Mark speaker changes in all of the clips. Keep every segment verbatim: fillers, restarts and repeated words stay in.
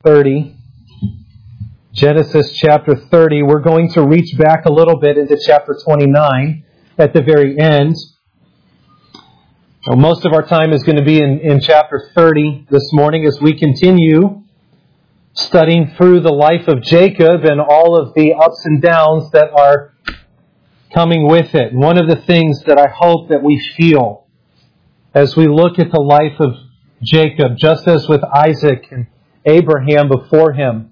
Speaker 1: thirty. Genesis chapter thirty. We're going to reach back a little bit into chapter twenty-nine at the very end. Well, most of our time is going to be in, in chapter thirty this morning as we continue studying through the life of Jacob and all of the ups and downs that are coming with it. And one of the things that I hope that we feel as we look at the life of Jacob, just as with Isaac and Abraham before him,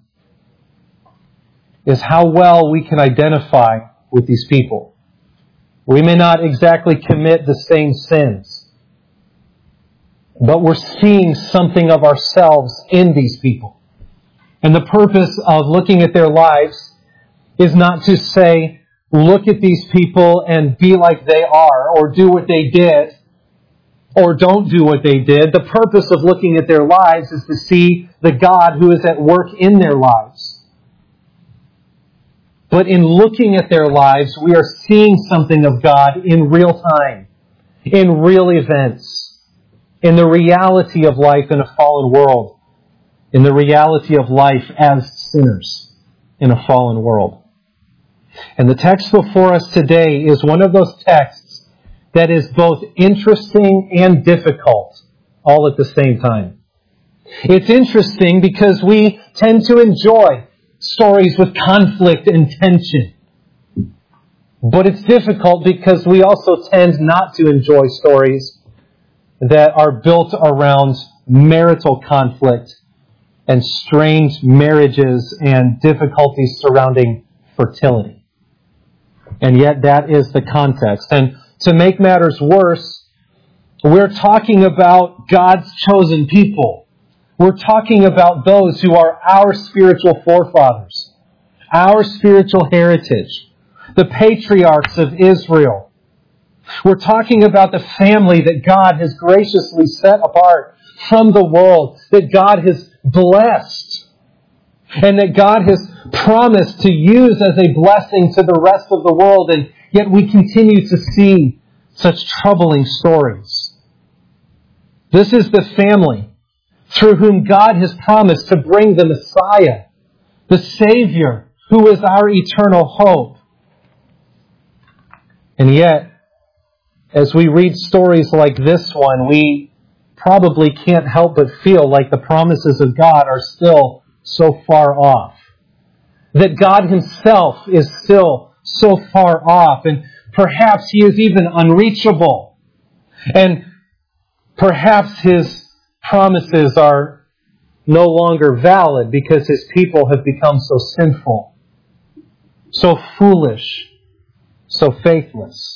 Speaker 1: is how well we can identify with these people. We may not exactly commit the same sins, but we're seeing something of ourselves in these people. And the purpose of looking at their lives is not to say, look at these people and be like they are, or do what they did, or don't do what they did. The purpose of looking at their lives is to see the God who is at work in their lives. But in looking at their lives, we are seeing something of God in real time, in real events, in the reality of life in a fallen world, in the reality of life as sinners in a fallen world. And the text before us today is one of those texts that is both interesting and difficult all at the same time. It's interesting because we tend to enjoy stories with conflict and tension. But it's difficult because we also tend not to enjoy stories that are built around marital conflict and strained marriages and difficulties surrounding fertility. And yet that is the context. And to make matters worse, we're talking about God's chosen people. We're talking about those who are our spiritual forefathers, our spiritual heritage, the patriarchs of Israel. We're talking about the family that God has graciously set apart from the world, that God has blessed, and that God has promised to use as a blessing to the rest of the world, and yet we continue to see such troubling stories. This is the family through whom God has promised to bring the Messiah, the Savior, who is our eternal hope. And yet, as we read stories like this one, we probably can't help but feel like the promises of God are still so far off. That God Himself is still so far off, and perhaps He is even unreachable. And perhaps His promises are no longer valid because His people have become so sinful, so foolish, so faithless.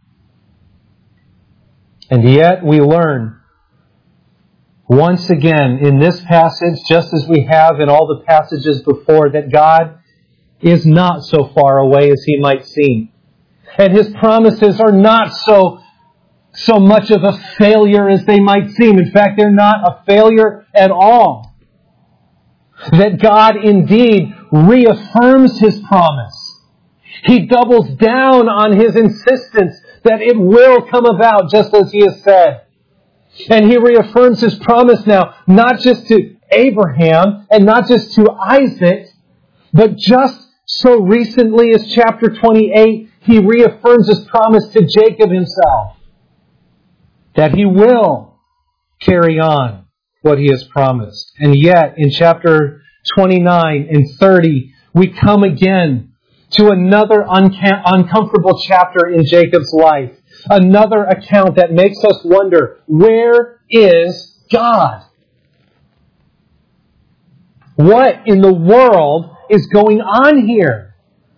Speaker 1: And yet we learn once again in this passage, just as we have in all the passages before, that God is not so far away as He might seem. And His promises are not so, so much of a failure as they might seem. In fact, they're not a failure at all. That God indeed reaffirms His promise. He doubles down on His insistence that it will come about just as He has said. And He reaffirms His promise now, not just to Abraham and not just to Isaac, but just so recently as chapter twenty-eight, He reaffirms His promise to Jacob himself, that He will carry on what He has promised. And yet, in chapter twenty-nine and thirty, we come again to another unca- uncomfortable chapter in Jacob's life. Another account that makes us wonder, where is God? What in the world is going on here?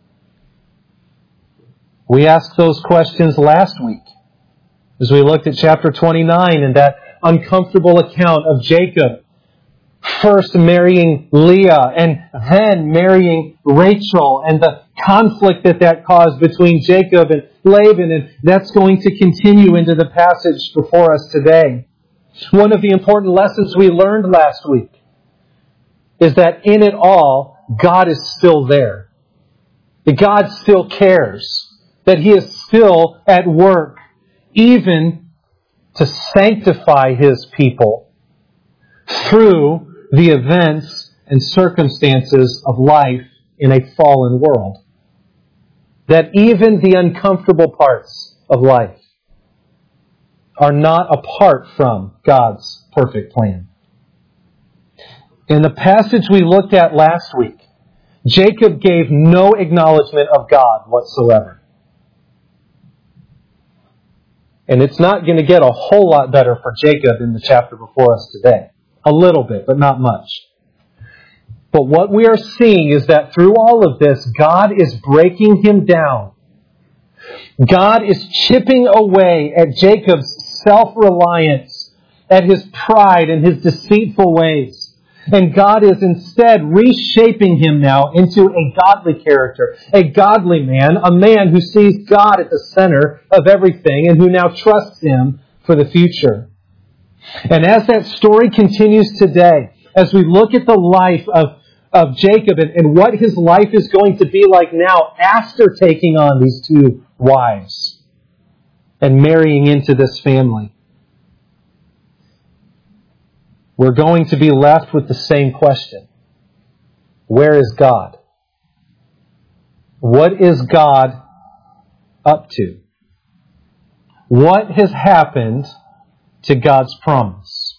Speaker 1: We asked those questions last week as we looked at chapter twenty-nine and that uncomfortable account of Jacob first marrying Leah and then marrying Rachel, and the conflict that that caused between Jacob and Laban, and that's going to continue into the passage before us today. One of the important lessons we learned last week is that in it all, God is still there. That God still cares. That He is still at work, even to sanctify His people through the events and circumstances of life in a fallen world. That even the uncomfortable parts of life are not apart from God's perfect plan. In the passage we looked at last week, Jacob gave no acknowledgement of God whatsoever. And it's not going to get a whole lot better for Jacob in the chapter before us today. A little bit, but not much. But what we are seeing is that through all of this, God is breaking him down. God is chipping away at Jacob's self-reliance, at his pride and his deceitful ways. And God is instead reshaping him now into a godly character, a godly man, a man who sees God at the center of everything and who now trusts him for the future. And as that story continues today, as we look at the life of, of Jacob and, and what his life is going to be like now after taking on these two wives and marrying into this family, we're going to be left with the same question. Where is God? What is God up to? What has happened to God's promise?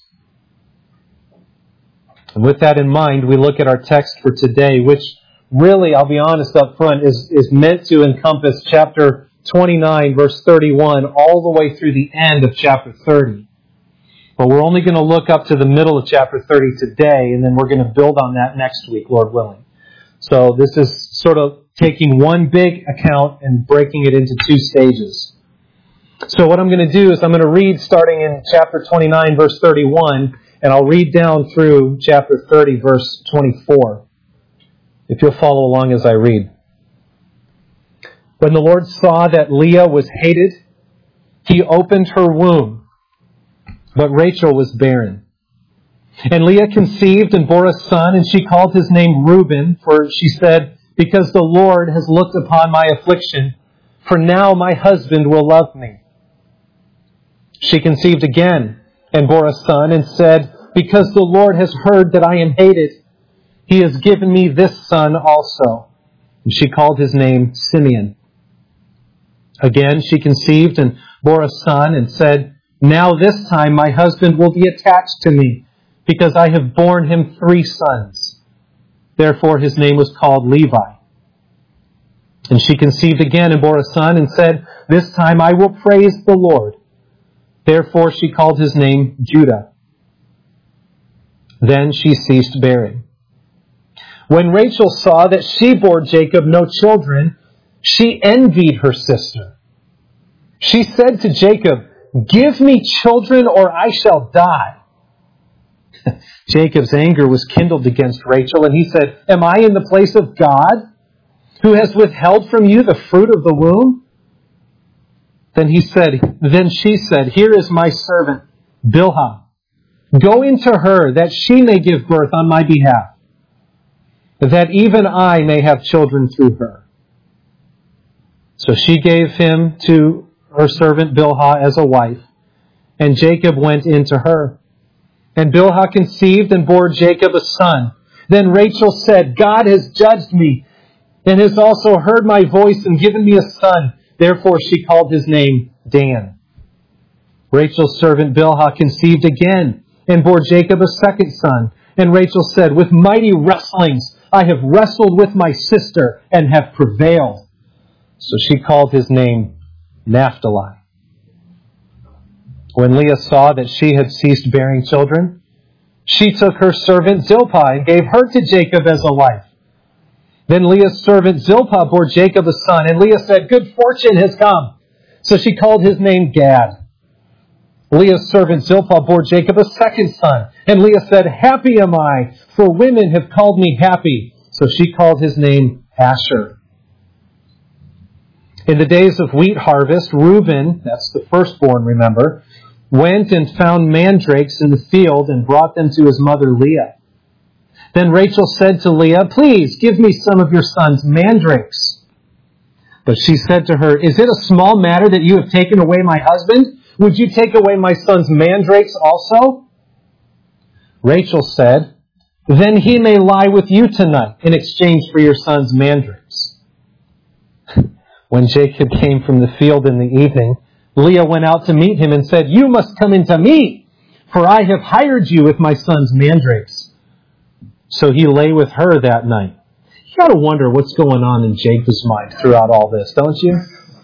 Speaker 1: And with that in mind, we look at our text for today, which really, I'll be honest up front, is, is meant to encompass chapter twenty-nine, verse thirty-one, all the way through the end of chapter thirty. But we're only going to look up to the middle of chapter thirty today, and then we're going to build on that next week, Lord willing. So this is sort of taking one big account and breaking it into two stages. So what I'm going to do is I'm going to read starting in chapter twenty-nine, verse thirty-one, and I'll read down through chapter thirty, verse twenty-four, if you'll follow along as I read. When the Lord saw that Leah was hated, he opened her womb. But Rachel was barren. And Leah conceived and bore a son, and she called his name Reuben, for she said, because the Lord has looked upon my affliction, for now my husband will love me. She conceived again and bore a son, and said, because the Lord has heard that I am hated, he has given me this son also. And she called his name Simeon. Again she conceived and bore a son, and said, now this time my husband will be attached to me, because I have borne him three sons. Therefore his name was called Levi. And she conceived again and bore a son, and said, this time I will praise the Lord. Therefore she called his name Judah. Then she ceased bearing. When Rachel saw that she bore Jacob no children, she envied her sister. She said to Jacob, give me children or I shall die. Jacob's anger was kindled against Rachel, and he said, am I in the place of God, who has withheld from you the fruit of the womb? Then he said, then she said, here is my servant, Bilhah. Go into her, that she may give birth on my behalf, that even I may have children through her. So she gave him to her servant Bilhah as a wife, and Jacob went into her. And Bilhah conceived and bore Jacob a son. Then Rachel said, God has judged me, and has also heard my voice and given me a son. Therefore she called his name Dan. Rachel's servant Bilhah conceived again, and bore Jacob a second son. And Rachel said, with mighty wrestlings I have wrestled with my sister, and have prevailed. So she called his name Naphtali. When Leah saw that she had ceased bearing children, she took her servant Zilpah and gave her to Jacob as a wife. Then Leah's servant Zilpah bore Jacob a son, and Leah said, good fortune has come. So she called his name Gad. Leah's servant Zilpah bore Jacob a second son, and Leah said, happy am I, for women have called me happy. So she called his name Asher. In the days of wheat harvest, Reuben, that's the firstborn, remember, went and found mandrakes in the field and brought them to his mother Leah. Then Rachel said to Leah, please give me some of your son's mandrakes. But she said to her, is it a small matter that you have taken away my husband? Would you take away my son's mandrakes also? Rachel said, then he may lie with you tonight in exchange for your son's mandrakes. When Jacob came from the field in the evening, Leah went out to meet him and said, "You must come into me, for I have hired you with my son's mandrakes." So he lay with her that night. You got to wonder what's going on in Jacob's mind throughout all this, don't you?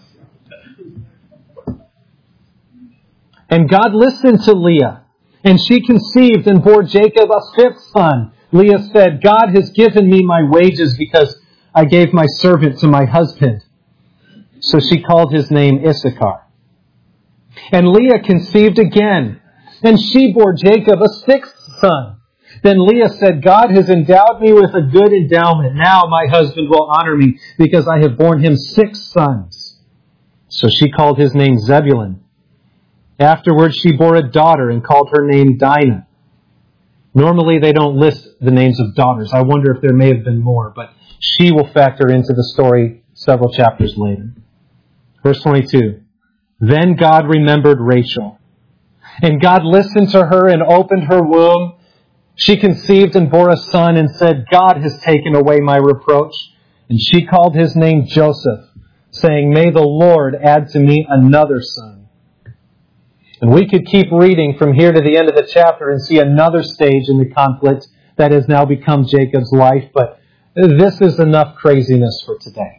Speaker 1: And God listened to Leah, and she conceived and bore Jacob a fifth son. Leah said, "God has given me my wages because I gave my servant to my husband." So she called his name Issachar. And Leah conceived again, and she bore Jacob a sixth son. Then Leah said, "God has endowed me with a good endowment. Now my husband will honor me because I have borne him six sons." So she called his name Zebulun. Afterwards she bore a daughter and called her name Dinah. Normally they don't list the names of daughters. I wonder if there may have been more, but she will factor into the story several chapters later. Verse twenty-two. Then God remembered Rachel, and God listened to her and opened her womb. She conceived and bore a son and said, "God has taken away my reproach." And she called his name Joseph, saying, "May the Lord add to me another son." And we could keep reading from here to the end of the chapter and see another stage in the conflict that has now become Jacob's life, but this is enough craziness for today.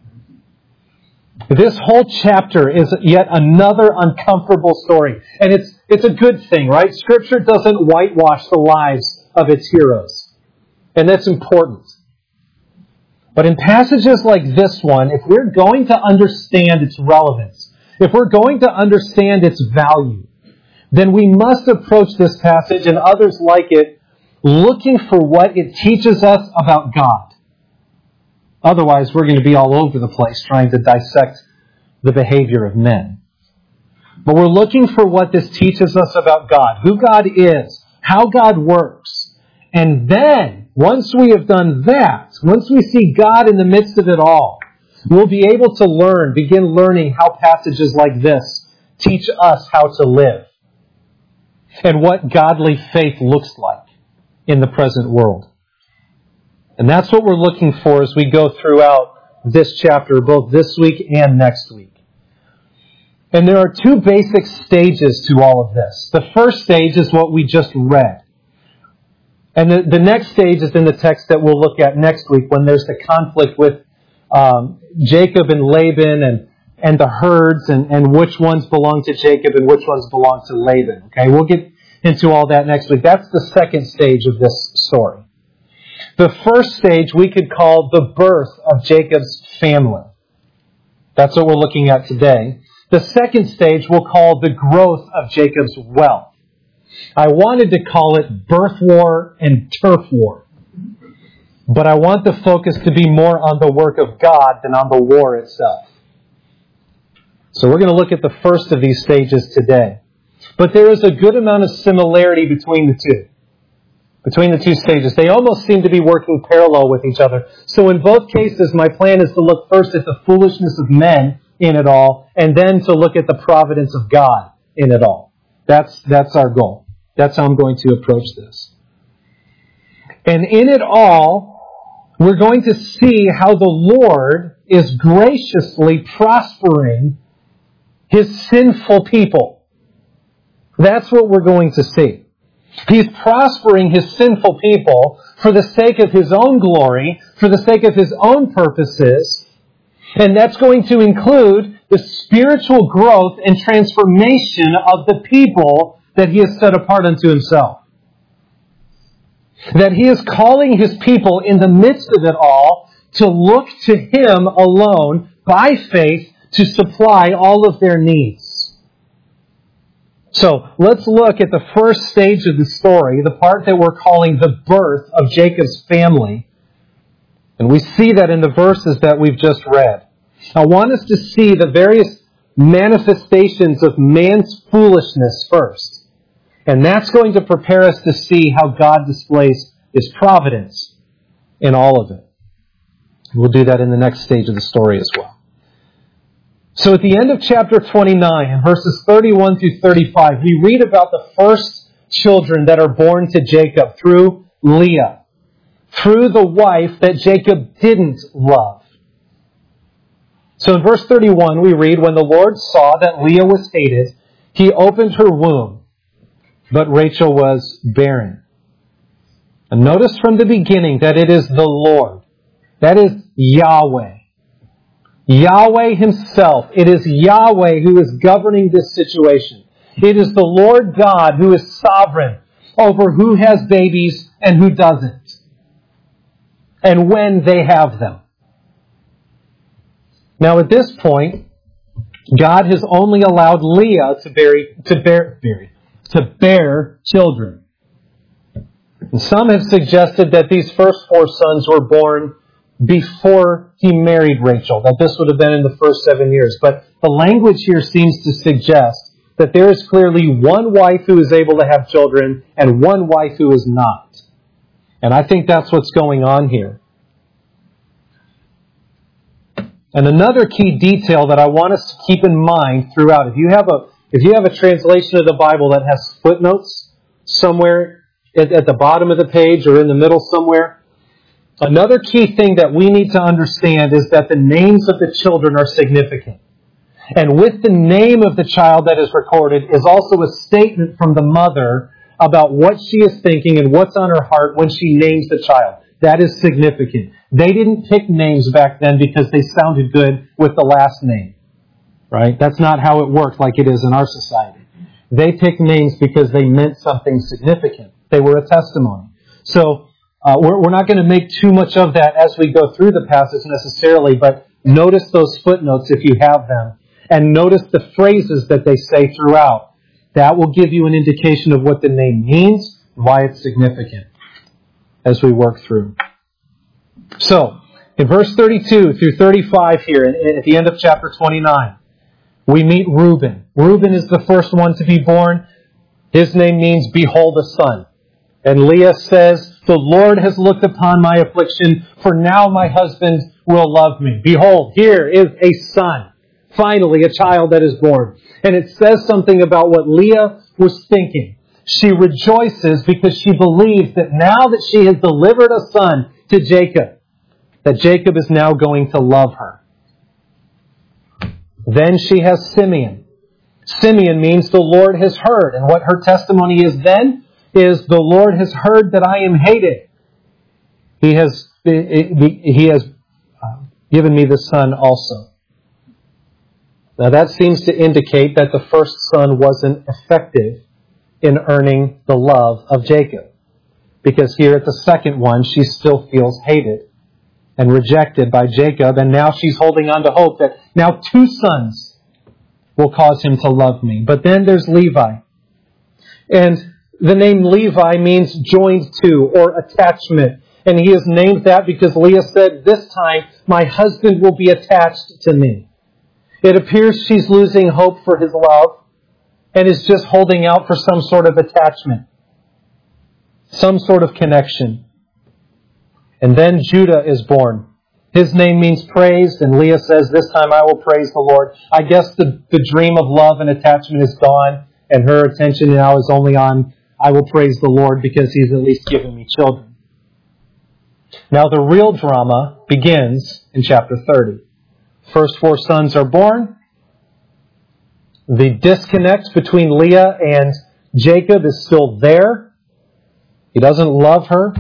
Speaker 1: This whole chapter is yet another uncomfortable story. And it's it's a good thing, right? Scripture doesn't whitewash the lives of its heroes. And that's important. But in passages like this one, if we're going to understand its relevance, if we're going to understand its value, then we must approach this passage and others like it looking for what it teaches us about God. Otherwise, we're going to be all over the place trying to dissect the behavior of men. But we're looking for what this teaches us about God, who God is, how God works. And then, once we have done that, once we see God in the midst of it all, we'll be able to learn, begin learning how passages like this teach us how to live and what godly faith looks like in the present world. And that's what we're looking for as we go throughout this chapter, both this week and next week. And there are two basic stages to all of this. The first stage is what we just read. And the, the next stage is in the text that we'll look at next week when there's the conflict with um, Jacob and Laban and, and the herds and, and which ones belong to Jacob and which ones belong to Laban. Okay, we'll get into all that next week. That's the second stage of this story. The first stage we could call the birth of Jacob's family. That's what we're looking at today. The second stage we'll call the growth of Jacob's wealth. I wanted to call it birth war and turf war. But I want the focus to be more on the work of God than on the war itself. So we're going to look at the first of these stages today. But there is a good amount of similarity between the two. Between the two stages. They almost seem to be working parallel with each other. So in both cases, my plan is to look first at the foolishness of men in it all, and then to look at the providence of God in it all. That's, that's our goal. That's how I'm going to approach this. And in it all, we're going to see how the Lord is graciously prospering His sinful people. That's what we're going to see. He's prospering His sinful people for the sake of His own glory, for the sake of His own purposes, and that's going to include the spiritual growth and transformation of the people that He has set apart unto Himself. That He is calling His people in the midst of it all to look to Him alone by faith to supply all of their needs. So let's look at the first stage of the story, the part that we're calling the birth of Jacob's family. And we see that in the verses that we've just read. I want us to see the various manifestations of man's foolishness first. And that's going to prepare us to see how God displays His providence in all of it. We'll do that in the next stage of the story as well. So at the end of chapter twenty-nine, in verses thirty-one through thirty-five, we read about the first children that are born to Jacob through Leah through the wife that Jacob didn't love. So in verse thirty-one we read, when the Lord saw that Leah was hated, He opened her womb, but Rachel was barren. And notice from the beginning that it is the Lord. That is Yahweh. Yahweh Himself. It is Yahweh who is governing this situation. It is the Lord God who is sovereign over who has babies and who doesn't, and when they have them. Now at this point, God has only allowed Leah to bear, to bear, to bear children. And some have suggested that these first four sons were born before he married Rachel, that this would have been in the first seven years. But the language here seems to suggest that there is clearly one wife who is able to have children and one wife who is not. And I think that's what's going on here. And another key detail that I want us to keep in mind throughout, if you have a if you have a translation of the Bible that has footnotes somewhere at, at the bottom of the page or in the middle somewhere, another key thing that we need to understand is that the names of the children are significant. And with the name of the child that is recorded is also a statement from the mother about what she is thinking and what's on her heart when she names the child. That is significant. They didn't pick names back then because they sounded good with the last name. Right? That's not how it worked like it is in our society. They picked names because they meant something significant. They were a testimony. So uh, we're, we're not going to make too much of that as we go through the passage necessarily, but notice those footnotes if you have them. And notice the phrases that they say throughout. That will give you an indication of what the name means, why it's significant, as we work through. So, in verse thirty-two through thirty-five here, at the end of chapter twenty-nine, we meet Reuben. Reuben is the first one to be born. His name means, behold a son. And Leah says, the Lord has looked upon my affliction, for now my husband will love me. Behold, here is a son. Finally, a child that is born. And it says something about what Leah was thinking. She rejoices because she believes that now that she has delivered a son to Jacob, that Jacob is now going to love her. Then she has Simeon. Simeon means the Lord has heard. And what her testimony is then is the Lord has heard that I am hated. He has, he has given me the son also. Now that seems to indicate that the first son wasn't effective in earning the love of Jacob. Because here at the second one, she still feels hated and rejected by Jacob. And now she's holding on to hope that now two sons will cause him to love me. But then there's Levi. And the name Levi means joined to or attachment. And he is named that because Leah said, this time my husband will be attached to me. It appears she's losing hope for his love and is just holding out for some sort of attachment, some sort of connection. And then Judah is born. His name means praised, and Leah says, this time I will praise the Lord. I guess the, the dream of love and attachment is gone, and her attention now is only on, I will praise the Lord because He's at least given me children. Now the real drama begins in chapter thirty. First four sons are born. The disconnect between Leah and Jacob is still there. He doesn't love her.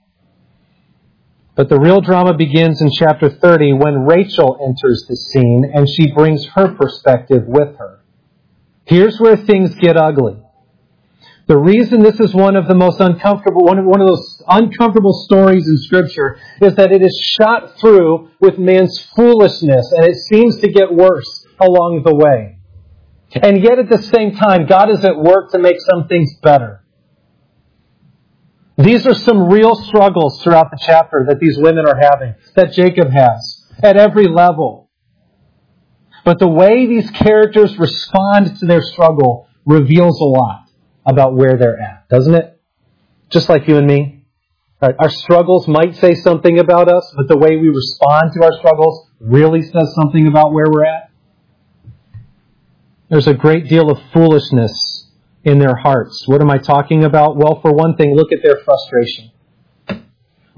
Speaker 1: But the real drama begins in chapter thirty when Rachel enters the scene and she brings her perspective with her. Here's where things get ugly. The reason this is one of the most uncomfortable, one of, one of those uncomfortable stories in Scripture is that it is shot through with man's foolishness, and it seems to get worse along the way. And yet at the same time, God is at work to make some things better. These are some real struggles throughout the chapter that these women are having, that Jacob has, at every level. But the way these characters respond to their struggle reveals a lot about where they're at, doesn't it? Just like you and me. Our struggles might say something about us, but the way we respond to our struggles really says something about where we're at. There's a great deal of foolishness in their hearts. What am I talking about? Well, for one thing, look at their frustration.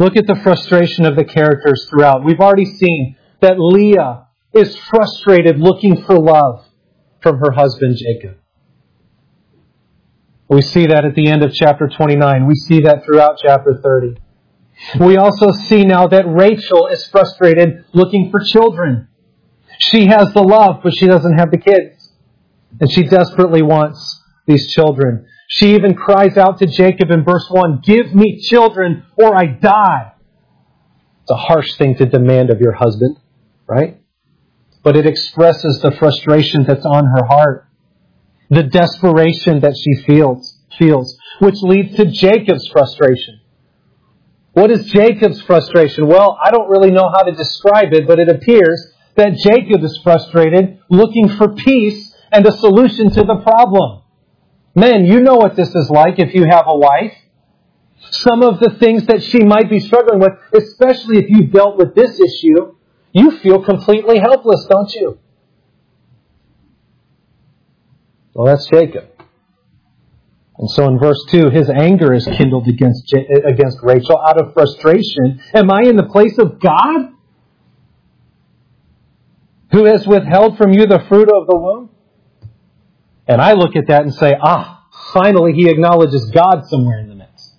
Speaker 1: Look at the frustration of the characters throughout. We've already seen that Leah is frustrated looking for love from her husband Jacob. We see that at the end of chapter twenty-nine. We see that throughout chapter thirty. We also see now that Rachel is frustrated looking for children. She has the love, but she doesn't have the kids. And she desperately wants these children. She even cries out to Jacob in verse one, "Give me children or I die." It's a harsh thing to demand of your husband, right? But it expresses the frustration that's on her heart, the desperation that she feels, feels, which leads to Jacob's frustration. What is Jacob's frustration? Well, I don't really know how to describe it, but it appears that Jacob is frustrated, looking for peace and a solution to the problem. Men, you know what this is like if you have a wife. Some of the things that she might be struggling with, especially if you've dealt with this issue, you feel completely helpless, don't you? Well, that's Jacob. And so in verse two, his anger is kindled against J- against Rachel out of frustration. Am I in the place of God, who has withheld from you the fruit of the womb? And I look at that and say, ah, finally he acknowledges God somewhere in the midst.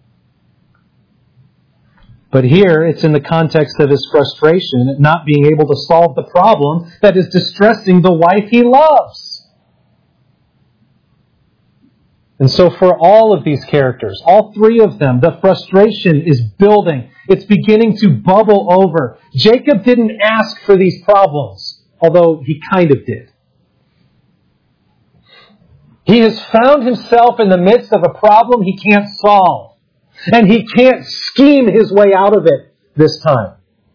Speaker 1: But here it's in the context of his frustration at not being able to solve the problem that is distressing the wife he loves. And so for all of these characters, all three of them, the frustration is building. It's beginning to bubble over. Jacob didn't ask for these problems, although he kind of did. He has found himself in the midst of a problem he can't solve. And he can't scheme his way out of it this time.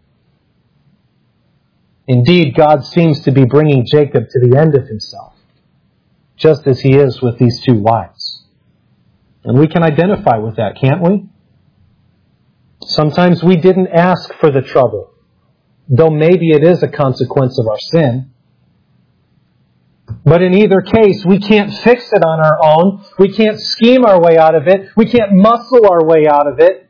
Speaker 1: Indeed, God seems to be bringing Jacob to the end of himself, just as he is with these two wives. And we can identify with that, can't we? Sometimes we didn't ask for the trouble, though maybe it is a consequence of our sin. But in either case, we can't fix it on our own. We can't scheme our way out of it. We can't muscle our way out of it.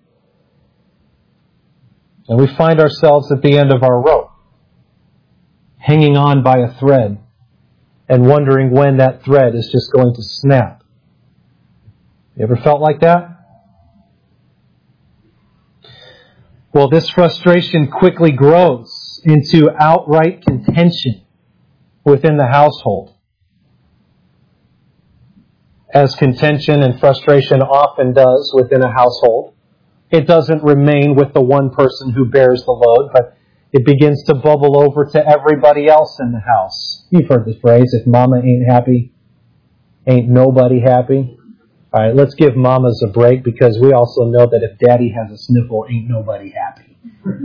Speaker 1: And we find ourselves at the end of our rope, hanging on by a thread and wondering when that thread is just going to snap. You ever felt like that? Well, this frustration quickly grows into outright contention within the household. As contention and frustration often does within a household, it doesn't remain with the one person who bears the load, but it begins to bubble over to everybody else in the house. You've heard this phrase, if mama ain't happy, ain't nobody happy. All right, let's give mamas a break, because we also know that if daddy has a sniffle, ain't nobody happy.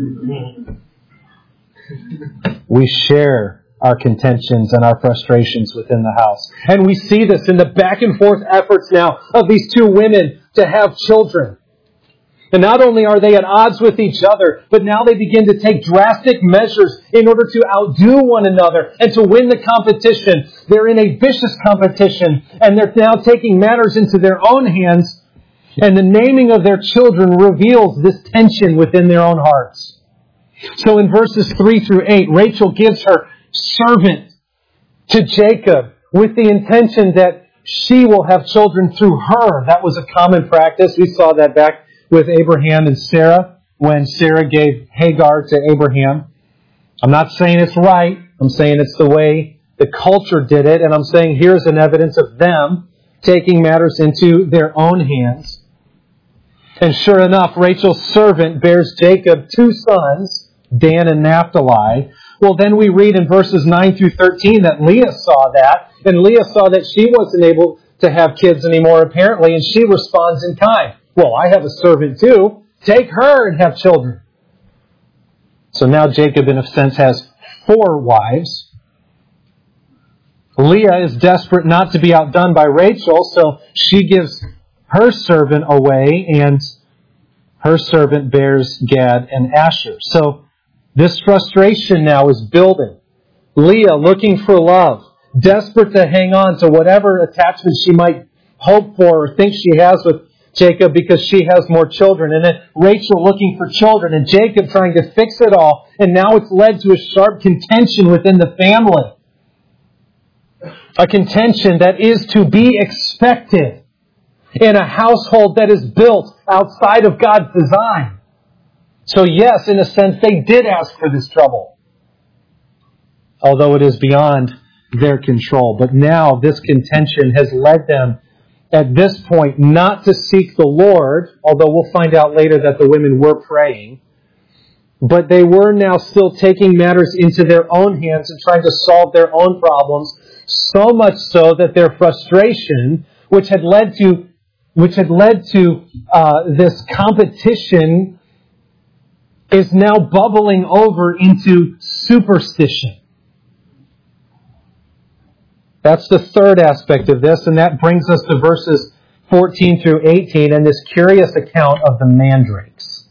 Speaker 1: We share our contentions and our frustrations within the house. And we see this in the back and forth efforts now of these two women to have children. And not only are they at odds with each other, but now they begin to take drastic measures in order to outdo one another and to win the competition. They're in a vicious competition, and they're now taking matters into their own hands. And the naming of their children reveals this tension within their own hearts. So in verses three through eight, Rachel gives her servant to Jacob with the intention that she will have children through her. That was a common practice. We saw that back with Abraham and Sarah when Sarah gave Hagar to Abraham. I'm not saying it's right. I'm saying it's the way the culture did it. And I'm saying here's an evidence of them taking matters into their own hands. And sure enough, Rachel's servant bears Jacob two sons, Dan and Naphtali. Well, then we read in verses nine through thirteen that Leah saw that, and Leah saw that she wasn't able to have kids anymore, apparently, and she responds in kind. Well, I have a servant too. Take her and have children. So now Jacob, in a sense, has four wives. Leah is desperate not to be outdone by Rachel, so she gives her servant away, and her servant bears Gad and Asher. So this frustration now is building. Leah looking for love, desperate to hang on to whatever attachment she might hope for or think she has with Jacob because she has more children, and then Rachel looking for children, and Jacob trying to fix it all, and now it's led to a sharp contention within the family. A contention that is to be expected in a household that is built outside of God's design. So yes, in a sense, they did ask for this trouble, although it is beyond their control. But now this contention has led them at this point not to seek the Lord, although we'll find out later that the women were praying, but they were now still taking matters into their own hands and trying to solve their own problems, so much so that their frustration, which had led to which had led to uh, this competition, is now bubbling over into superstition. That's the third aspect of this, and that brings us to verses fourteen through eighteen and this curious account of the mandrakes.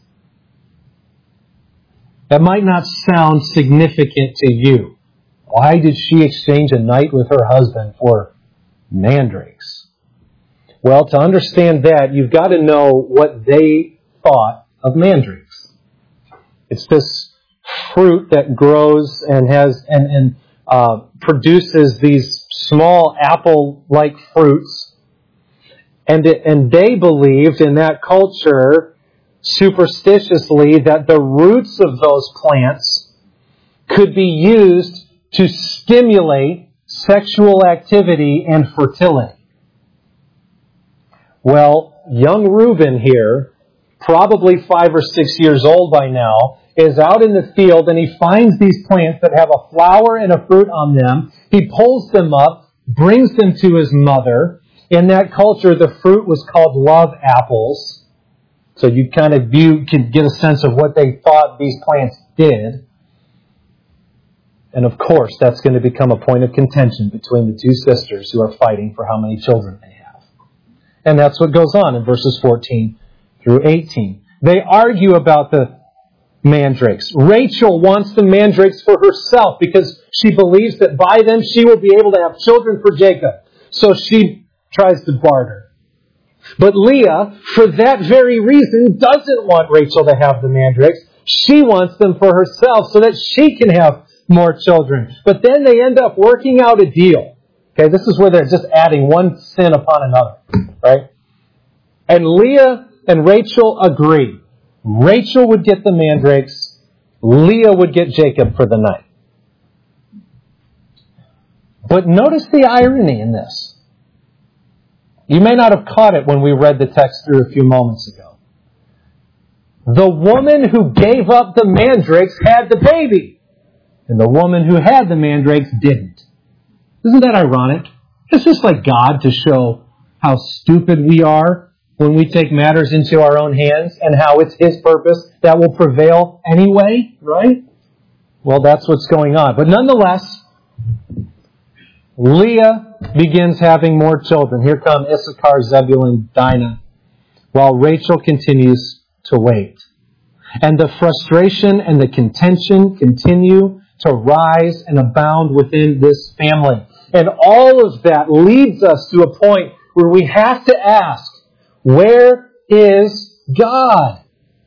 Speaker 1: That might not sound significant to you. Why did she exchange a night with her husband for mandrakes? Well, to understand that, you've got to know what they thought of mandrakes. It's this fruit that grows and has and, and uh, produces these small apple-like fruits, and it, and they believed in that culture superstitiously that the roots of those plants could be used to stimulate sexual activity and fertility. Well, young Reuben here, probably five or six years old by now, is out in the field and he finds these plants that have a flower and a fruit on them. He pulls them up, brings them to his mother. In that culture, the fruit was called love apples. So you kind of view, can get a sense of what they thought these plants did. And of course, that's going to become a point of contention between the two sisters who are fighting for how many children they have. And that's what goes on in verses fourteen through eighteen. They argue about the mandrakes. Rachel wants the mandrakes for herself because she believes that by them she will be able to have children for Jacob. So she tries to barter. But Leah, for that very reason, doesn't want Rachel to have the mandrakes. She wants them for herself so that she can have more children. But then they end up working out a deal. Okay, this is where they're just adding one sin upon another, right? And Leah and Rachel agree. Rachel would get the mandrakes. Leah would get Jacob for the night. But notice the irony in this. You may not have caught it when we read the text through a few moments ago. The woman who gave up the mandrakes had the baby, and the woman who had the mandrakes didn't. Isn't that ironic? It's just like God to show how stupid we are when we take matters into our own hands and how it's His purpose that will prevail anyway, right? Well, that's what's going on. But nonetheless, Leah begins having more children. Here come Issachar, Zebulun, Dinah, while Rachel continues to wait. And the frustration and the contention continue to rise and abound within this family. And all of that leads us to a point where we have to ask, where is God?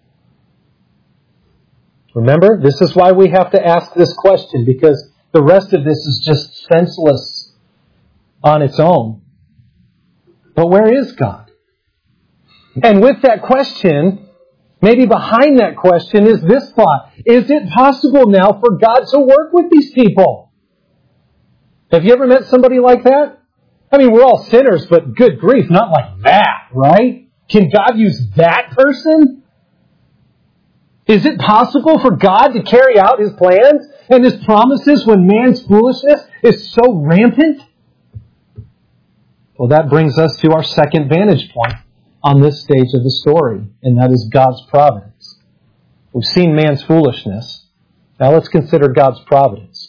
Speaker 1: Remember, this is why we have to ask this question, because the rest of this is just senseless on its own. But where is God? And with that question, maybe behind that question is this thought. Is it possible now for God to work with these people? Have you ever met somebody like that? I mean, we're all sinners, but good grief, not like that, right? Can God use that person? Is it possible for God to carry out His plans and His promises when man's foolishness is so rampant? Well, that brings us to our second vantage point on this stage of the story, and that is God's providence. We've seen man's foolishness. Now let's consider God's providence.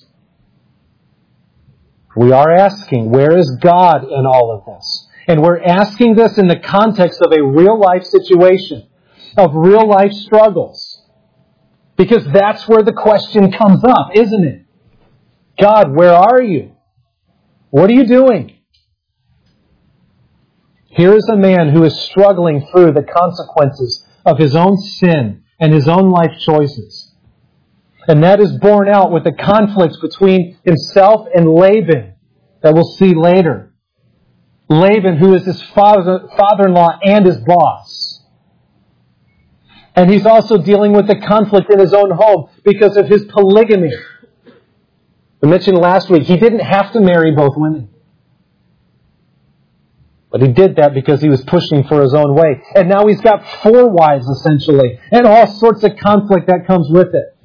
Speaker 1: We are asking, where is God in all of this? And we're asking this in the context of a real-life situation, of real-life struggles. Because that's where the question comes up, isn't it? God, where are you? What are you doing? Here is a man who is struggling through the consequences of his own sin and his own life choices. And that is borne out with the conflicts between himself and Laban that we'll see later. Laban, who is his father, father-in-law and his boss. And he's also dealing with the conflict in his own home because of his polygamy. We mentioned last week, he didn't have to marry both women. But he did that because he was pushing for his own way. And now he's got four wives, essentially, and all sorts of conflict that comes with it.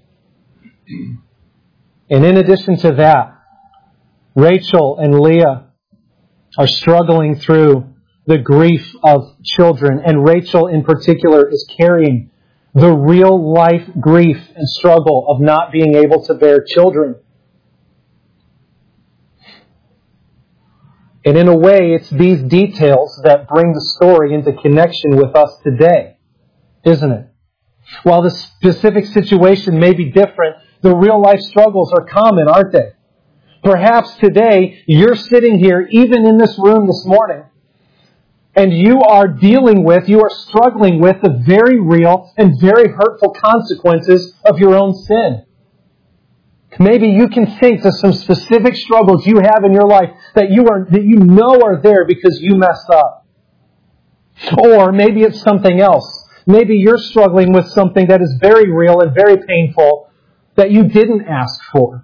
Speaker 1: And in addition to that, Rachel and Leah are struggling through the grief of children. And Rachel in particular is carrying the real life grief and struggle of not being able to bear children. And in a way, it's these details that bring the story into connection with us today, isn't it? While the specific situation may be different, the real life struggles are common, aren't they? Perhaps today, you're sitting here, even in this room this morning, and you are dealing with, you are struggling with the very real and very hurtful consequences of your own sin. Maybe you can think of some specific struggles you have in your life that you are that you know are there because you messed up. Or maybe it's something else. Maybe you're struggling with something that is very real and very painful that you didn't ask for,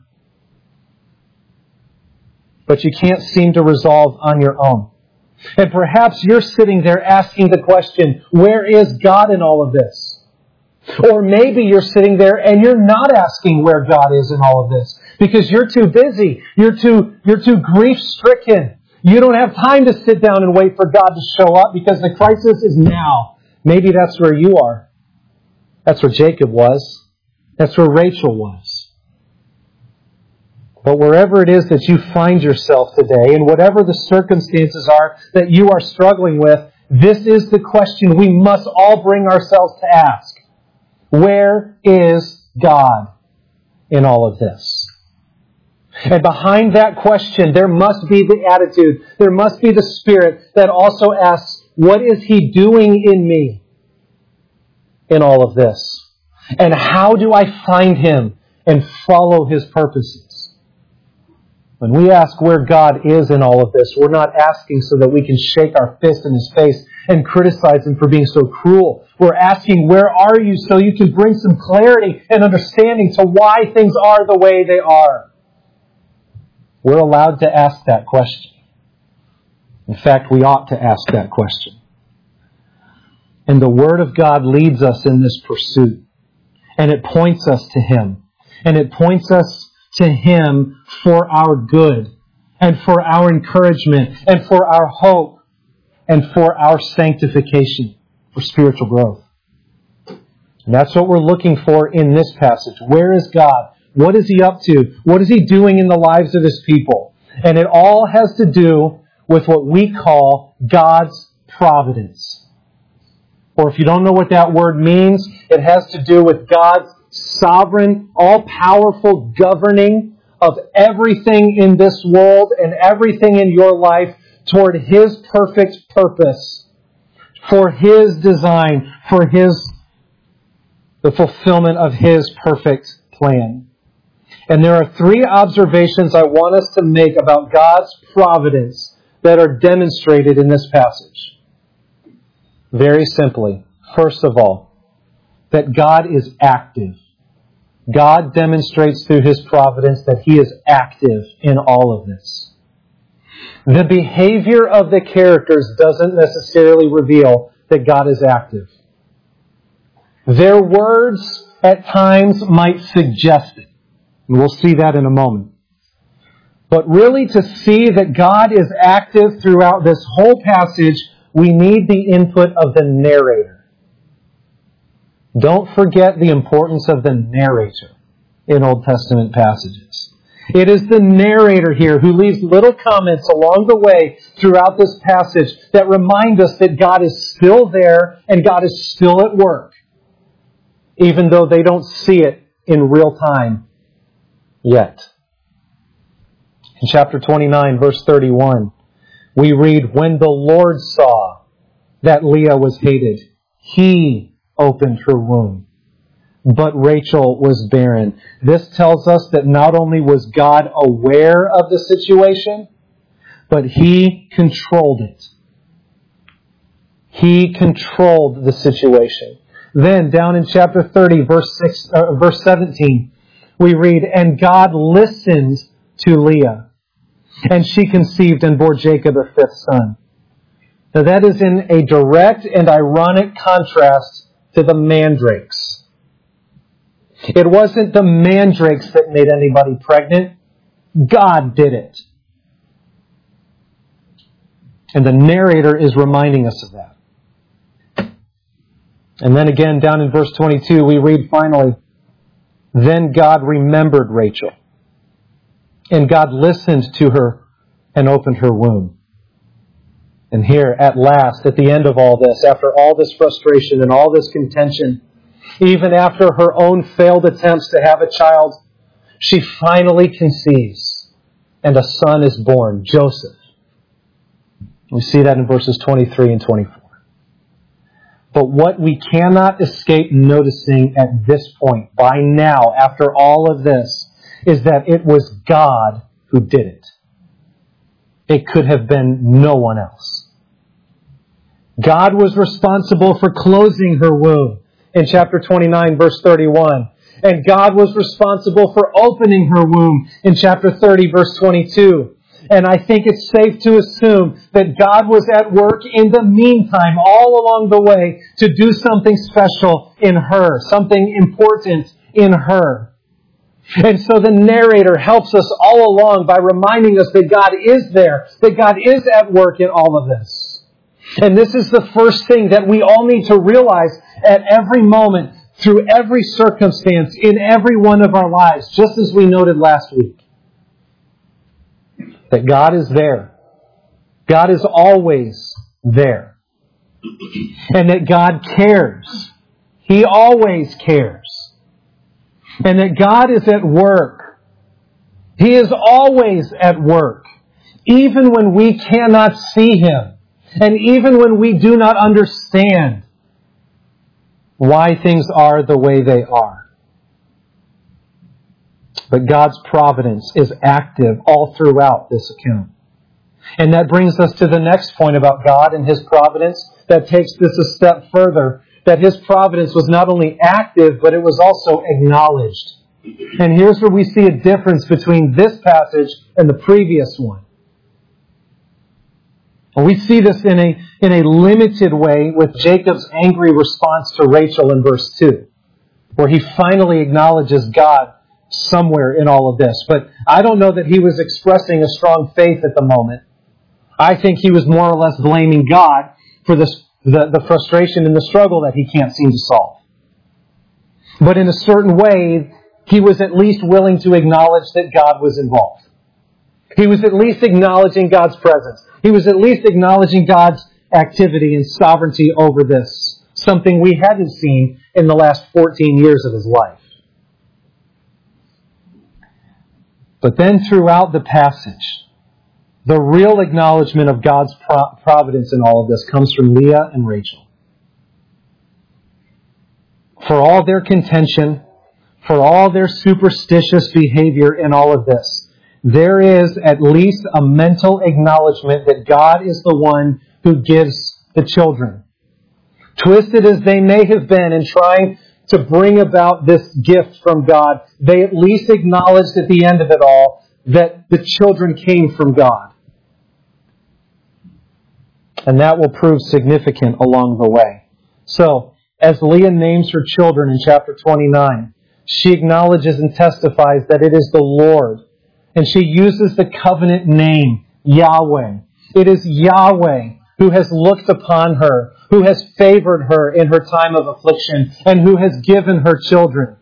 Speaker 1: but you can't seem to resolve on your own. And perhaps you're sitting there asking the question, where is God in all of this? Or maybe you're sitting there and you're not asking where God is in all of this because you're too busy. You're too, you're too grief-stricken. You don't have time to sit down and wait for God to show up because the crisis is now. Maybe that's where you are. That's where Jacob was. That's where Rachel was. But wherever it is that you find yourself today, and whatever the circumstances are that you are struggling with, this is the question we must all bring ourselves to ask. Where is God in all of this? And behind that question, there must be the attitude, there must be the spirit that also asks, what is He doing in me in all of this? And how do I find Him and follow His purposes? When we ask where God is in all of this, we're not asking so that we can shake our fist in His face and criticize Him for being so cruel. We're asking, where are you, so you can bring some clarity and understanding to why things are the way they are. We're allowed to ask that question. In fact, we ought to ask that question. And the Word of God leads us in this pursuit. And it points us to Him. And it points us to Him for our good, and for our encouragement, and for our hope, and for our sanctification, for spiritual growth. And that's what we're looking for in this passage. Where is God? What is He up to? What is He doing in the lives of His people? And it all has to do with what we call God's providence. Or if you don't know what that word means, it has to do with God's sovereign, all-powerful governing of everything in this world and everything in your life toward His perfect purpose, for His design, for His the fulfillment of His perfect plan. And there are three observations I want us to make about God's providence that are demonstrated in this passage. Very simply, first of all, that God is active. God demonstrates through His providence that He is active in all of this. The behavior of the characters doesn't necessarily reveal that God is active. Their words at times might suggest it. And we'll see that in a moment. But really to see that God is active throughout this whole passage, we need the input of the narrator. Don't forget the importance of the narrator in Old Testament passages. It is the narrator here who leaves little comments along the way throughout this passage that remind us that God is still there and God is still at work, even though they don't see it in real time yet. In chapter twenty-nine, verse thirty-one, we read, "When the Lord saw that Leah was hated. He opened her womb. But Rachel was barren. This tells us that not only was God aware of the situation, but He controlled it. He controlled the situation. Then, down in chapter thirty, verse six, uh, verse seventeen, we read, "And God listened to Leah, and she conceived and bore Jacob a fifth son." Now that is in a direct and ironic contrast to the mandrakes. It wasn't the mandrakes that made anybody pregnant. God did it. And the narrator is reminding us of that. And then again, down in verse twenty-two, we read finally, "Then God remembered Rachel, and God listened to her and opened her womb." And here, at last, at the end of all this, after all this frustration and all this contention, even after her own failed attempts to have a child, she finally conceives, and a son is born, Joseph. We see that in verses twenty-three and twenty-four. But what we cannot escape noticing at this point, by now, after all of this, is that it was God who did it. It could have been no one else. God was responsible for closing her womb in chapter twenty-nine, verse thirty-one. And God was responsible for opening her womb in chapter thirty, verse twenty-two. And I think it's safe to assume that God was at work in the meantime, all along the way, to do something special in her, something important in her. And so the narrator helps us all along by reminding us that God is there, that God is at work in all of this. And this is the first thing that we all need to realize at every moment, through every circumstance, in every one of our lives, just as we noted last week. That God is there. God is always there. And that God cares. He always cares. And that God is at work. He is always at work. Even when we cannot see Him. And even when we do not understand why things are the way they are. But God's providence is active all throughout this account. And that brings us to the next point about God and His providence that takes this a step further. That His providence was not only active, but it was also acknowledged. And here's where we see a difference between this passage and the previous one. And we see this in a, in a limited way with Jacob's angry response to Rachel in verse two, where he finally acknowledges God somewhere in all of this. But I don't know that he was expressing a strong faith at the moment. I think he was more or less blaming God for this, the, the frustration and the struggle that he can't seem to solve. But in a certain way, he was at least willing to acknowledge that God was involved. He was at least acknowledging God's presence. He was at least acknowledging God's activity and sovereignty over this, something we hadn't seen in the last fourteen years of his life. But then throughout the passage, the real acknowledgement of God's providence in all of this comes from Leah and Rachel. For all their contention, for all their superstitious behavior in all of this, there is at least a mental acknowledgement that God is the one who gives the children. Twisted as they may have been in trying to bring about this gift from God, they at least acknowledged at the end of it all that the children came from God. And that will prove significant along the way. So, as Leah names her children in chapter twenty-nine, she acknowledges and testifies that it is the Lord. And she uses the covenant name, Yahweh. It is Yahweh who has looked upon her, who has favored her in her time of affliction, and who has given her children.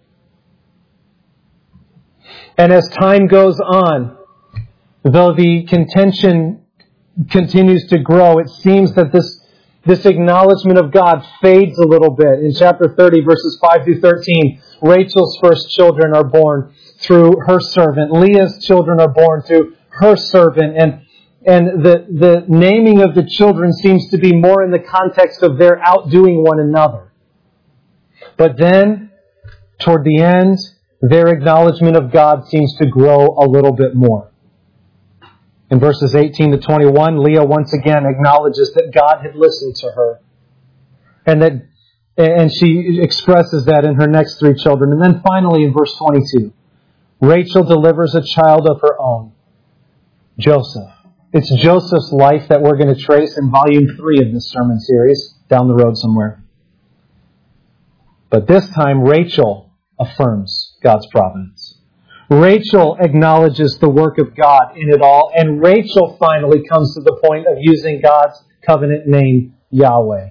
Speaker 1: And as time goes on, though the contention continues to grow, it seems that this, this acknowledgement of God fades a little bit. In chapter thirty, verses five through thirteen, Rachel's first children are born through her servant. Leah's children are born through her servant. And And the, the naming of the children seems to be more in the context of their outdoing one another. But then, toward the end, their acknowledgement of God seems to grow a little bit more. In verses eighteen to twenty-one, Leah once again acknowledges that God had listened to her. And that, and she expresses that in her next three children. And then finally in verse twenty-two, Rachel delivers a child of her own, Joseph. It's Joseph's life that we're going to trace in volume three of this sermon series, down the road somewhere. But this time, Rachel affirms God's providence. Rachel acknowledges the work of God in it all, and Rachel finally comes to the point of using God's covenant name, Yahweh.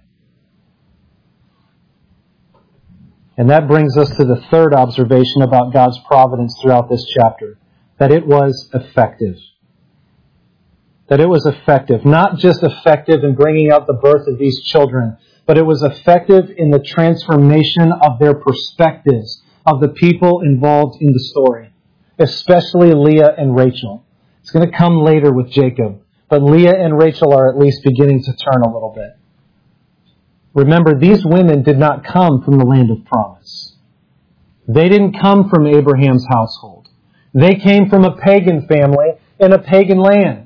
Speaker 1: And that brings us to the third observation about God's providence throughout this chapter, that it was effective. That it was effective, not just effective in bringing out the birth of these children, but it was effective in the transformation of their perspectives, of the people involved in the story, especially Leah and Rachel. It's going to come later with Jacob, but Leah and Rachel are at least beginning to turn a little bit. Remember, these women did not come from the land of promise. They didn't come from Abraham's household. They came from a pagan family in a pagan land.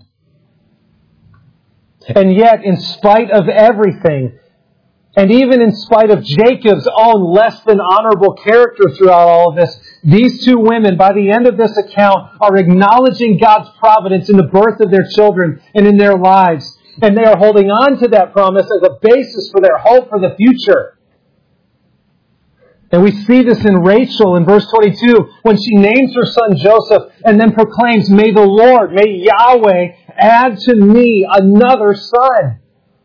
Speaker 1: And yet, in spite of everything, and even in spite of Jacob's own less than honorable character throughout all of this, these two women, by the end of this account, are acknowledging God's providence in the birth of their children and in their lives. And they are holding on to that promise as a basis for their hope for the future. And we see this in Rachel in verse twenty-two, when she names her son Joseph and then proclaims, "May the Lord, may Yahweh add to me another son."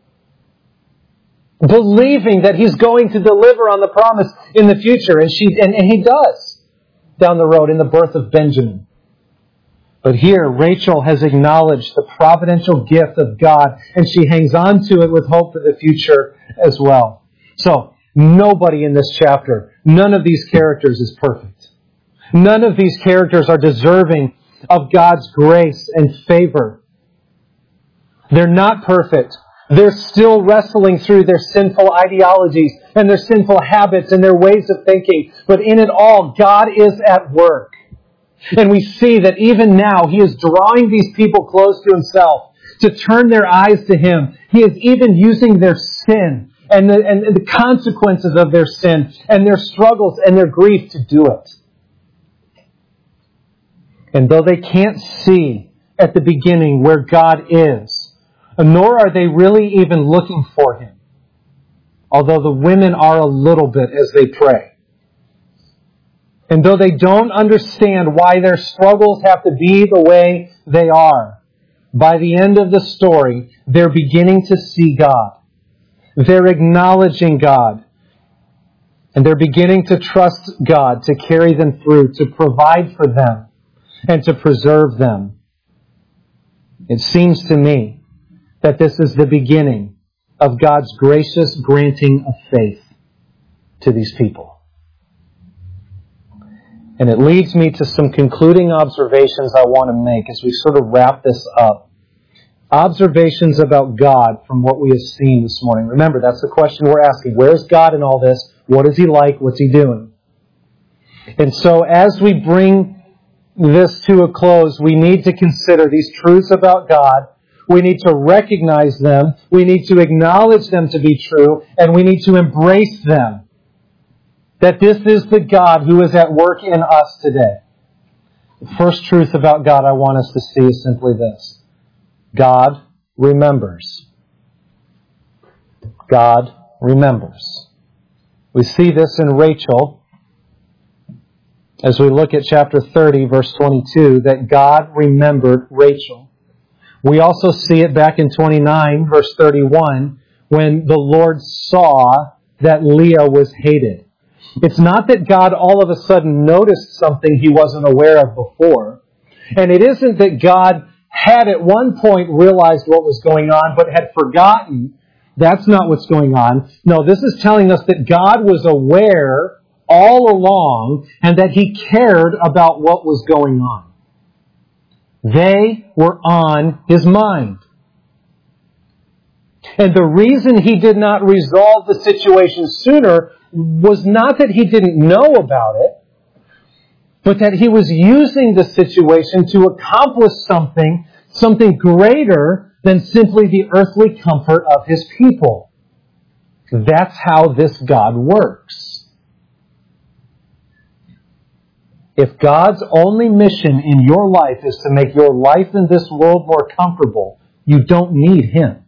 Speaker 1: Believing that He's going to deliver on the promise in the future. And, she, and, and He does down the road in the birth of Benjamin. But here, Rachel has acknowledged the providential gift of God, and she hangs on to it with hope for the future as well. So, nobody in this chapter, none of these characters is perfect. None of these characters are deserving of God's grace and favor. They're not perfect. They're still wrestling through their sinful ideologies and their sinful habits and their ways of thinking. But in it all, God is at work. And we see that even now, He is drawing these people close to Himself to turn their eyes to Him. He is even using their sin and the, and the consequences of their sin and their struggles and their grief to do it. And though they can't see at the beginning where God is, nor are they really even looking for Him, although the women are a little bit as they pray. And though they don't understand why their struggles have to be the way they are, by the end of the story, they're beginning to see God. They're acknowledging God. And they're beginning to trust God to carry them through, to provide for them, and to preserve them. It seems to me that this is the beginning of God's gracious granting of faith to these people. And it leads me to some concluding observations I want to make as we sort of wrap this up. Observations about God from what we have seen this morning. Remember, that's the question we're asking. Where's God in all this? What is He like? What's He doing? And so as we bring this to a close, we need to consider these truths about God. We need to recognize them. We need to acknowledge them to be true. And we need to embrace them. That this is the God who is at work in us today. The first truth about God I want us to see is simply this. God remembers. God remembers. We see this in Rachel as we look at chapter thirty, verse twenty-two, that God remembered Rachel. We also see it back in twenty-nine, verse thirty-one, when the Lord saw that Leah was hated. It's not that God all of a sudden noticed something He wasn't aware of before. And it isn't that God had at one point realized what was going on, but had forgotten. That's not what's going on. No, this is telling us that God was aware all along and that He cared about what was going on. They were on his mind. And the reason he did not resolve the situation sooner was not that he didn't know about it, but that he was using the situation to accomplish something, something greater than simply the earthly comfort of his people. That's how this God works. If God's only mission in your life is to make your life in this world more comfortable, you don't need Him.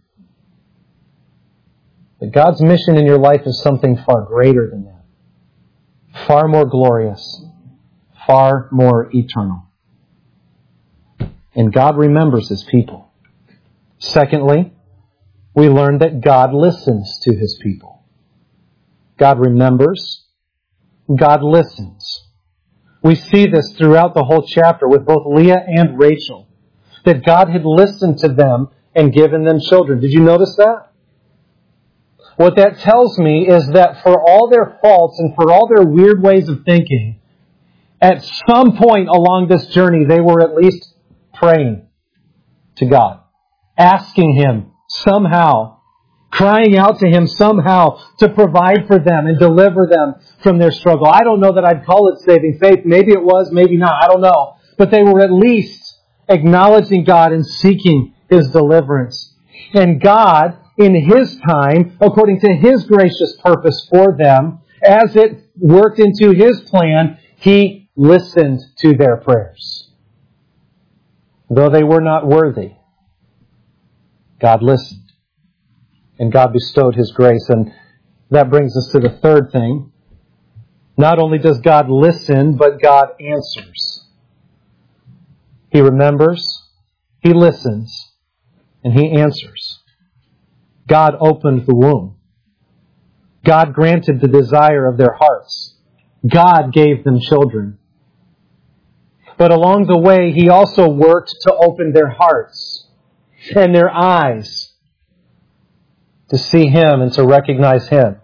Speaker 1: But God's mission in your life is something far greater than that. Far more glorious. Far more eternal. And God remembers His people. Secondly, we learn that God listens to His people. God remembers. God listens. We see this throughout the whole chapter with both Leah and Rachel. That God had listened to them and given them children. Did you notice that? What that tells me is that for all their faults and for all their weird ways of thinking, at some point along this journey, they were at least praying to God, asking Him somehow, crying out to Him somehow to provide for them and deliver them from their struggle. I don't know that I'd call it saving faith. Maybe it was, maybe not. I don't know. But they were at least acknowledging God and seeking His deliverance. And God, in His time, according to His gracious purpose for them, as it worked into His plan, He listened to their prayers. Though they were not worthy, God listened. And God bestowed His grace. And that brings us to the third thing. Not only does God listen, but God answers. He remembers, He listens, and He answers. God opened the womb. God granted the desire of their hearts. God gave them children. But along the way, He also worked to open their hearts and their eyes to see Him and to recognize Him,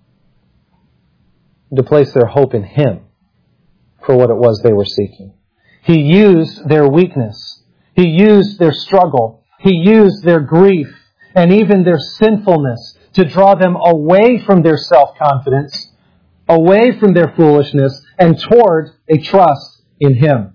Speaker 1: and to place their hope in Him for what it was they were seeking. He used their weakness. He used their struggle. He used their grief and even their sinfulness to draw them away from their self-confidence, away from their foolishness, and toward a trust in Him.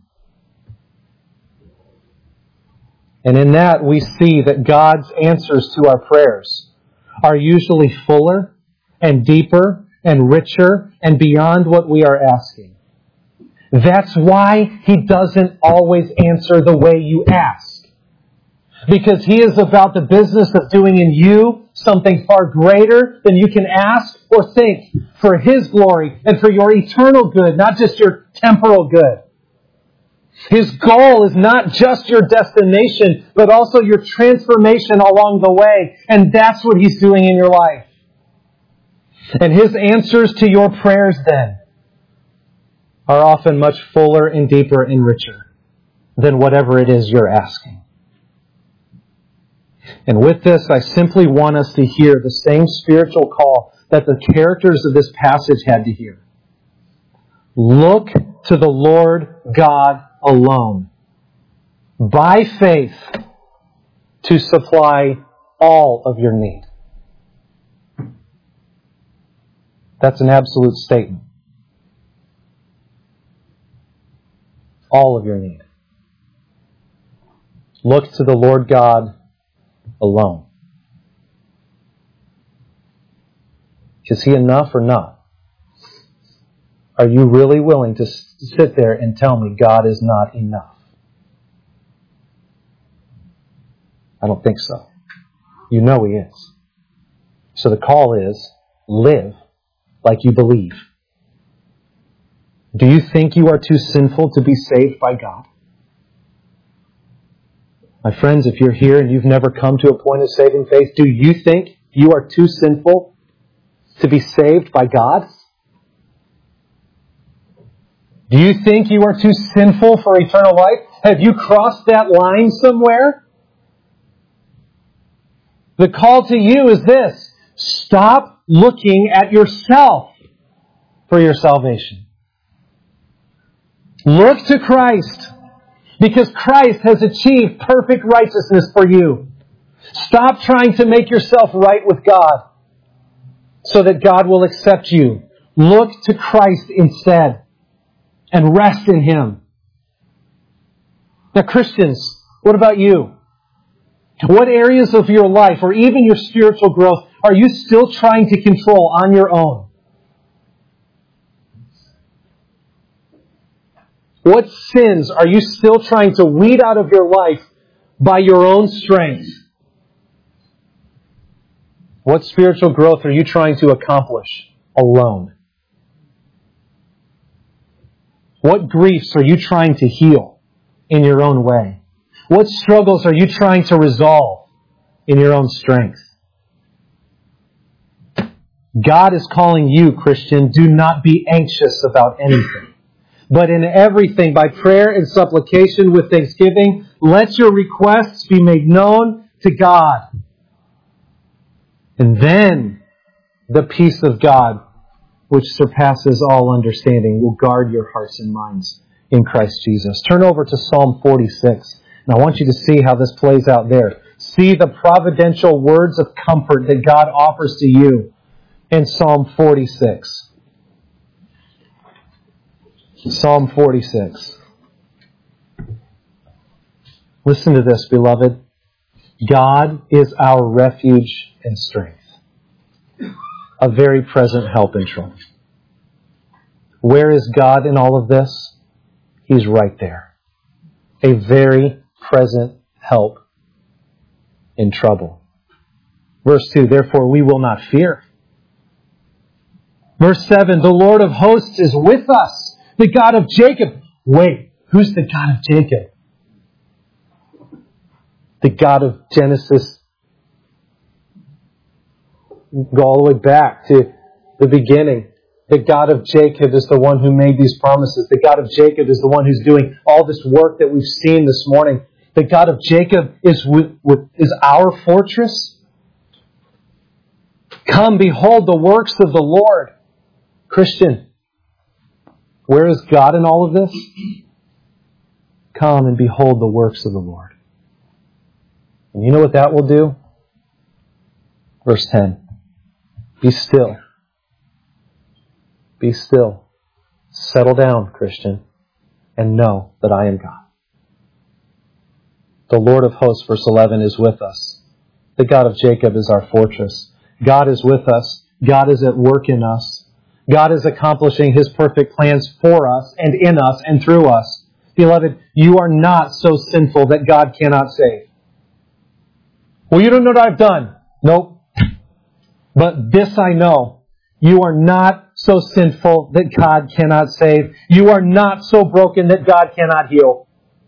Speaker 1: And in that, we see that God's answers to our prayers are usually fuller and deeper and richer and beyond what we are asking. That's why He doesn't always answer the way you ask. Because He is about the business of doing in you something far greater than you can ask or think, for His glory and for your eternal good, not just your temporal good. His goal is not just your destination, but also your transformation along the way. And that's what He's doing in your life. And His answers to your prayers then are often much fuller and deeper and richer than whatever it is you're asking. And with this, I simply want us to hear the same spiritual call that the characters of this passage had to hear. Look to the Lord God alone, by faith, to supply all of your need. That's an absolute statement. All of your need. Look to the Lord God alone. Is He enough or not? Are you really willing to sit there and tell me God is not enough? I don't think so. You know He is. So the call is, live like you believe. Do you think you are too sinful to be saved by God? My friends, if you're here and you've never come to a point of saving faith, do you think you are too sinful to be saved by God? Do you think you are too sinful for eternal life? Have you crossed that line somewhere? The call to you is this: stop looking at yourself for your salvation. Look to Christ. Because Christ has achieved perfect righteousness for you. Stop trying to make yourself right with God so that God will accept you. Look to Christ instead and rest in Him. Now, Christians, what about you? What areas of your life or even your spiritual growth are you still trying to control on your own? What sins are you still trying to weed out of your life by your own strength? What spiritual growth are you trying to accomplish alone? What griefs are you trying to heal in your own way? What struggles are you trying to resolve in your own strength? God is calling you, Christian, do not be anxious about anything, but in everything, by prayer and supplication with thanksgiving, let your requests be made known to God. And then the peace of God, which surpasses all understanding, will guard your hearts and minds in Christ Jesus. Turn over to Psalm forty-six. And I want you to see how this plays out there. See the providential words of comfort that God offers to you in Psalm forty-six. Psalm forty-six. Listen to this, beloved. God is our refuge and strength, a very present help in trouble. Where is God in all of this? He's right there. A very present help in trouble. Verse two, therefore we will not fear. Verse seven, the Lord of hosts is with us, the God of Jacob. Wait, who's the God of Jacob? The God of Genesis. Go all the way back to the beginning. The God of Jacob is the one who made these promises. The God of Jacob is the one who's doing all this work that we've seen this morning. The God of Jacob is with, with, is our fortress. Come, behold the works of the Lord. Christian, where is God in all of this? Come and behold the works of the Lord. And you know what that will do? Verse ten. Be still. Be still. Settle down, Christian, and know that I am God. The Lord of hosts, verse eleven, is with us. The God of Jacob is our fortress. God is with us. God is at work in us. God is accomplishing His perfect plans for us and in us and through us. Beloved, you are not so sinful that God cannot save. Well, you don't know what I've done. Nope. But this I know. You are not so sinful that God cannot save. You are not so broken that God cannot heal.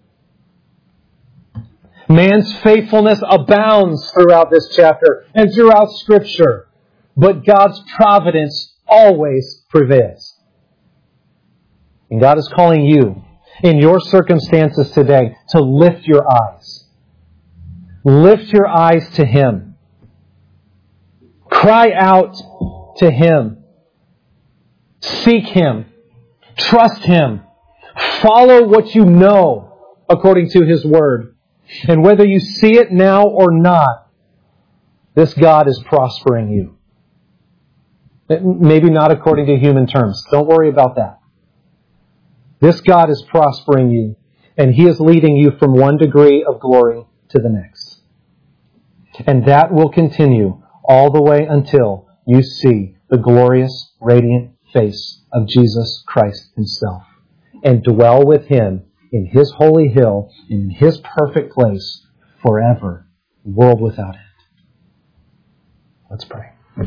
Speaker 1: Man's faithfulness abounds throughout this chapter and throughout Scripture. But God's providence always prevails. And God is calling you, in your circumstances today, to lift your eyes. Lift your eyes to Him. Cry out to Him. Seek Him. Trust Him. Follow what you know according to His Word. And whether you see it now or not, this God is prospering you. Maybe not according to human terms. Don't worry about that. This God is prospering you, and He is leading you from one degree of glory to the next. And that will continue all the way until you see the glorious, radiant face of Jesus Christ Himself and dwell with Him in His holy hill, in His perfect place forever, world without end. Let's pray.